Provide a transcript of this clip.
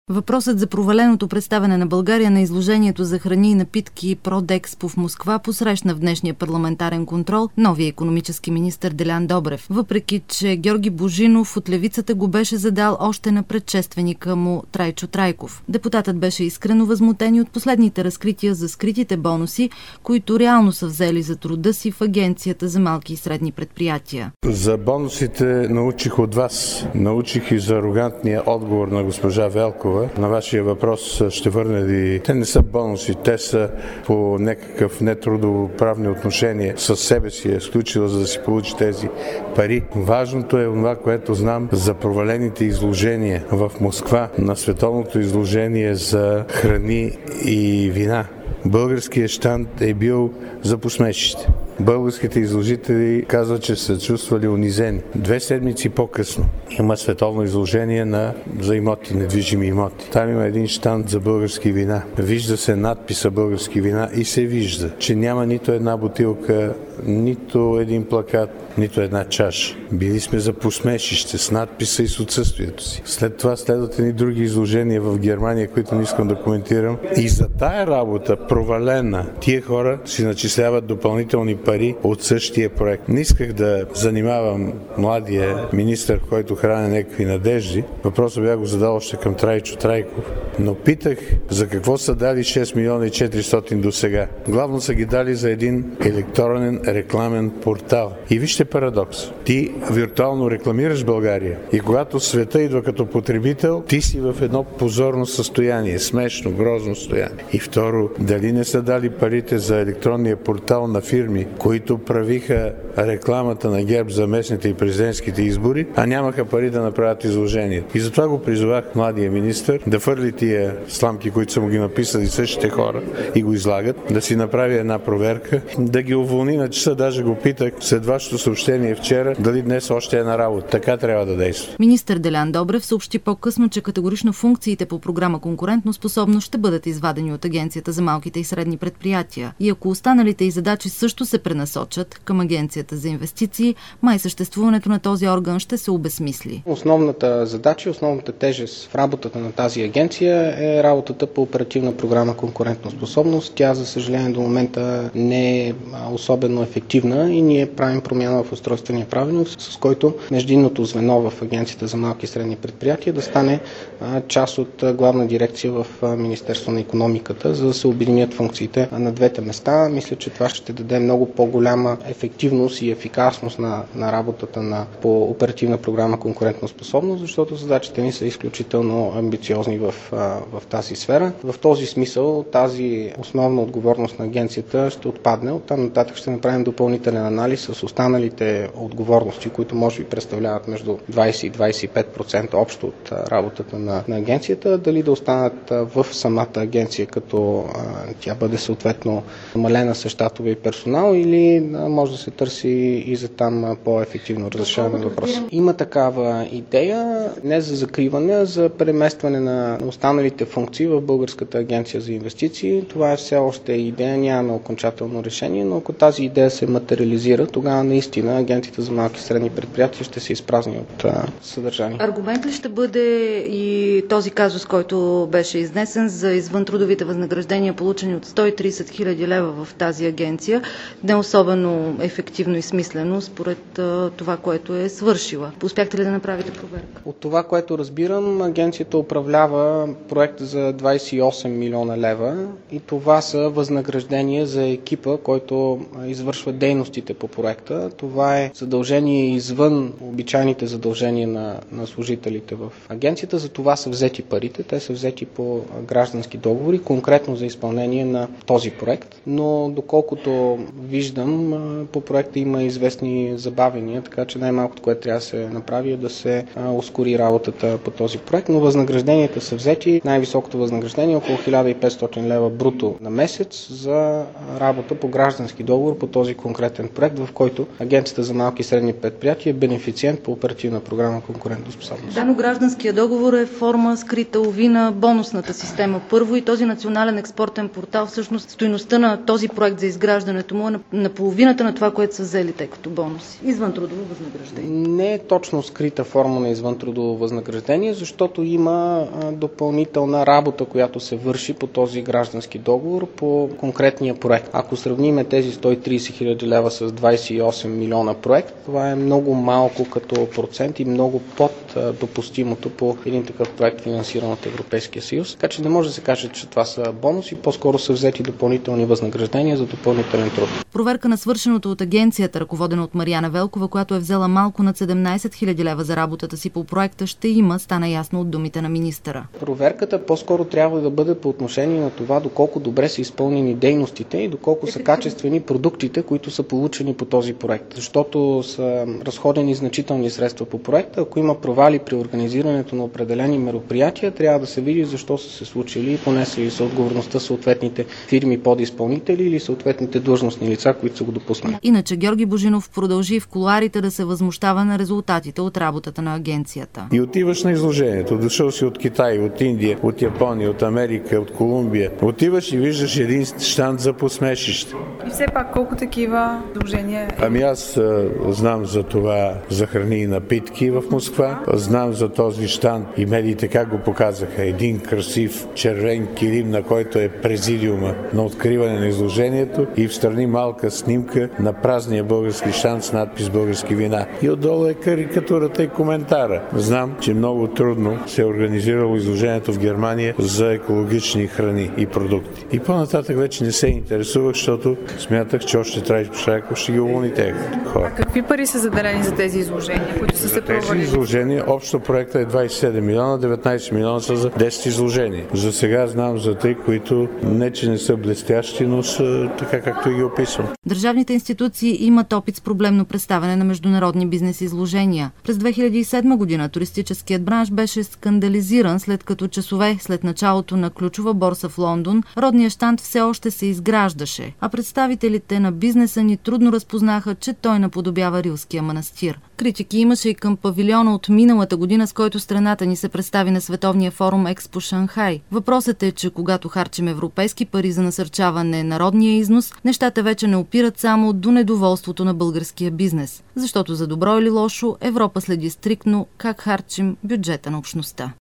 Въпросът за проваленото представяне на България на изложението за храни и напитки Продекспо в Москва посрещна в днешния парламентарен контрол новия икономически министър Делян Добрев, въпреки че Георги Божинов от левицата го беше задал още на предшественика му Трайчо Трайков. Депутатът беше искрено възмутен от последните разкрития за скритите бонуси, които реално са взели за труда си в Агенцията за малки и средни предприятия. За бонусите научих от вас. Научих и за арогантния отговор на госпожа Велкова. На вашия въпрос ще върне ли? Те не са бонуси, те са по някакъв нетрудоправни отношения с себе си е сключила, за да си получи тези пари. Важното е това, което знам за провалените изложения в Москва на световното изложение за храни и вина. Българският щанд е бил за посмешище. Българските изложители казват, че са чувствали унизени. 2 седмици по-късно има световно изложение за имоти, недвижими имоти. Там има един щанд за български вина. Вижда се надписа български вина и се вижда, че няма нито една бутилка, нито един плакат, нито една чаша. Били сме за посмешище с надписа и с отсъствието си. След това следват едни други изложения в Германия, които не искам да коментирам. И за тая работа, провалена, тия хора си начисляват допълнителни пари от същия проект. Не исках да занимавам младия министър, който храни някакви надежди. Въпросът бях го задал още към Трайчо Трайков. Но питах за какво са дали 6 милиона и 400 до сега. Главно са ги дали за един електронен рекламен портал. И вижте парадокс. Ти виртуално рекламираш България и когато света идва като потребител, ти си в едно позорно състояние, смешно, грозно състояние. И второ, дали не са дали парите за електронния портал на фирми, които правиха рекламата на ГЕРБ за местните и президентските избори, а нямаха пари да направят изложение. И затова го призовах младия министър да фърли тия сламки, които са му ги написали същите хора и го излагат, да си направи една проверка, да ги уволни на часа. Даже го питах след вашето съобщение вчера, дали днес още е на работа. Така трябва да действа. Министър Делян Добрев съобщи по-късно, че категорично функциите по програма Конкурентоспособност ще бъдат извадени от Агенцията за малките и средни предприятия. И ако останалите и задачи също се пренасочат към Агенцията за инвестиции, май съществуването на този орган ще се обезсмисли. Основната задача, основната тежест в работата на тази агенция е работата по оперативна програма Конкурентоспособност. Тя, за съжаление, до момента не е особено ефективна и ние правим промяна в устройствения правилник, с който междинното звено в Агенцията за малки и средни предприятия да стане част от главна дирекция в Министерство на икономиката, за да се обединят функциите на двете места. Мисля, че това ще даде много по-голяма ефективност и ефикасност на работата по оперативна програма Конкурентоспособност, защото задачите ни са изключително амбициозни в тази сфера. В този смисъл тази основна отговорност на агенцията ще отпадне. Оттам нататък ще направим допълнителен анализ с останалите отговорности, които може би представляват между 20 и 25% общо от работата на агенцията, дали да останат в самата агенция, като тя бъде съответно намалена с щатове и персонал, или може да се търси и за там по-ефективно разрешаване на въпроса. Има такава идея, не за закриване, а за преместване на останалите функции в Българската агенция за инвестиции. Това е все още идея, нямаме окончателно решение, но ако тази идея се материализира, тогава наистина Агенцията за малки и средни предприятия ще се изпразни от съдържание. Аргумент ли ще бъде и този казус, който беше изнесен за извънтрудовите възнаграждения, получени от 130 хиляди лева в тази агенция, не особено ефективно и смислено според това, което е свършила? Успяхте ли да направите проверка? От това, което разбирам, агенцията управлява проект за 28 милиона лева и това са възнаграждения за екипа, който извършва дейностите по проекта. Това е задължение извън обичайните задължения на служителите в агенцията. За това са взети парите. Те са взети по граждански договори, конкретно за изпълнение на този проект. Но доколкото виждам, по проекта има известни забавения, така че най-малкото, което трябва да се направи, е да се ускори работата по този проект. Но възнагражденията са взети. Най-високото възнаграждение е около 1500 лева бруто на месец за работа по граждански договор по този този конкретен проект, в който Агенцията за малки и средни предприятия е бенефициент по оперативна програма конкурентоспособност. Да, но гражданският договор е форма скрита уви на бонусната система първо и този национален експортен портал, всъщност стойността на този проект за изграждането му е на половината на това, което са взели те като бонуси. Извън трудово възнаграждение. Не е точно скрита форма на извън трудово възнаграждение, защото има допълнителна работа, която се върши по този граждански договор по конкретния проект. Ако сравниме тези 130 хиляди лева с 28 милиона проект, това е много малко като процент и много под допустимото по един такъв проект, финансиран от Европейския съюз. Така че не може да се каже, че това са бонуси, по-скоро са взети допълнителни възнаграждения за допълнителен труд. Проверка на свършеното от агенцията, ръководена от Марияна Велкова, която е взела малко над 17 хиляди лева за работата си по проекта, ще има, стана ясно от думите на министъра. Проверката по-скоро трябва да бъде по отношение на това доколко добре са изпълнени дейностите и доколко са качествени продуктите, които са получени по този проект. Защото са разходени значителни средства по проекта. Ако има провали при организирането на определени мероприятия, трябва да се види защо са се случили и понесли са отговорността съответните фирми подизпълнители или съответните длъжностни лица, които са го допуснали. Иначе Георги Божинов продължи в кулоарите да се възмущава на резултатите от работата на агенцията. И отиваш на изложението, дошъл си от Китай, от Индия, от Япония, от Америка, от Колумбия. Отиваш и виждаш един щанд за посмешище. И все пак колко такива изложения? Ами аз знам за това, за храни и напитки в Москва. Знам за този щанд и медиите как го показаха. Един красив червен килим, на който е президиума на откриване на изложението и встрани малка снимка на празния български щанд с надпис български вина. И отдолу е карикатурата и коментара. Знам, че много трудно се е организирало изложението в Германия за екологични храни и продукти. И по-нататък вече не се интересувах, защото смятах, че още трябва ще ги уволни тези хора. А какви пари са заделени за тези изложения, които са се провалили? Тези изложения, общо проекта е 27 милиона, 19 милиона са за 10 изложения. За сега знам за 3, които не че не са блестящи, но са така както и ги описвам. Държавните институции имат опит с проблемно представяне на международни бизнес изложения. През 2007 година туристическият бранш беше скандализиран, след като часове след началото на ключова борса в Лондон, родният щанд все още се изграждаше, а представителите на бизнеса ни трудно разпознаха, че той наподобява Рилския манастир. Критики имаше и към павилиона от миналата година, с който страната ни се представи на Световния форум Експо Шанхай. Въпросът е, че когато харчим европейски пари за насърчаване на родния износ, нещата вече не опират само до недоволството на българския бизнес. Защото за добро или лошо Европа следи стриктно как харчим бюджета на общността.